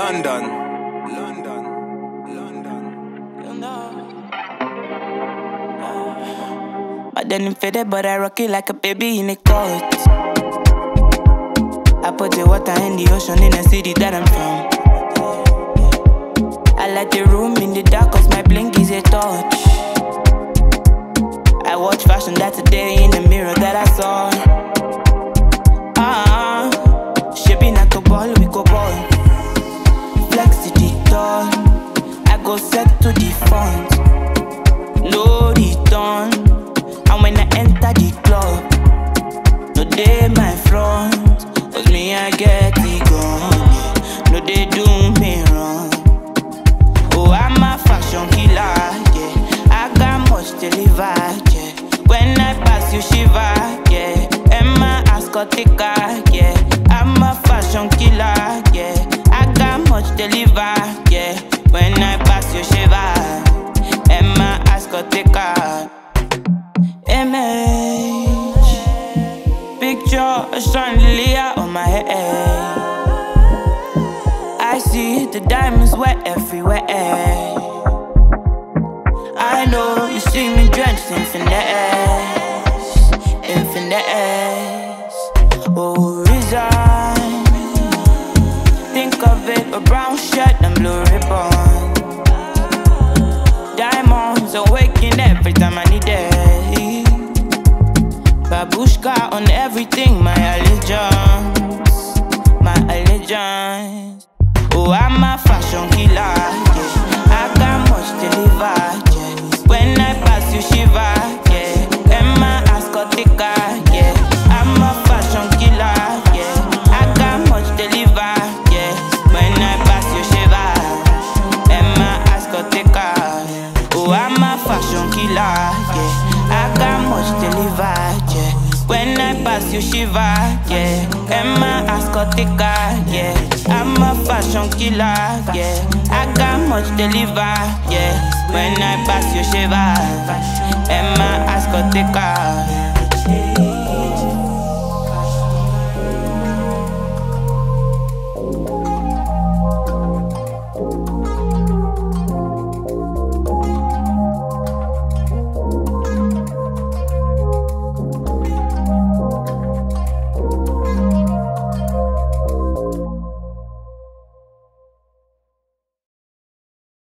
London. But then I'm faded, but I rock it like a baby in a coat. I put the water in the ocean in the city that I'm from. I light the room in the dark cause my blink is a torch. I watch fashion, that's a day in the mirror that I saw. Shaping like a ball, we go ball. Flex to the dawn, I go set to the front. No return, and when I enter the club, no day my front, cause me I get it gone, yeah. No they do me wrong. Oh, I'm a fashion killer, yeah. I got much to deliver, yeah. When I pass you shiver, yeah. And my ass got thicker, yeah. I'm a fashion killer, yeah. I got much to deliver, yeah. When I pass you shiver, and my ass got thicker. Image, picture a chandelier on my head. I see the diamonds wet everywhere. I know you see me drenched in finesse, in finesse. Oh, resign. Think of it, a brown shirt and blue ribbon. Diamonds are waking every time I need it. Babushka on everything, my allegiance, my allegiance. Oh, I'm a fashion killer, yeah. I got much to deliver, yeah. When I pass you shiver, yeah. And my ass got thicker, yeah. I'm a fashion killer, yeah. I got much to deliver, yeah. When I pass you shiver, and my ass got thicker. Oh, I'm a fashion killer, yeah. I got much to deliver, yeah. When I pass you shiver, yeah. And my ass got thicker, yeah. I'm a fashion killer, yeah. I got much to deliver, yeah. When I pass you shiver, and my ass got thicker.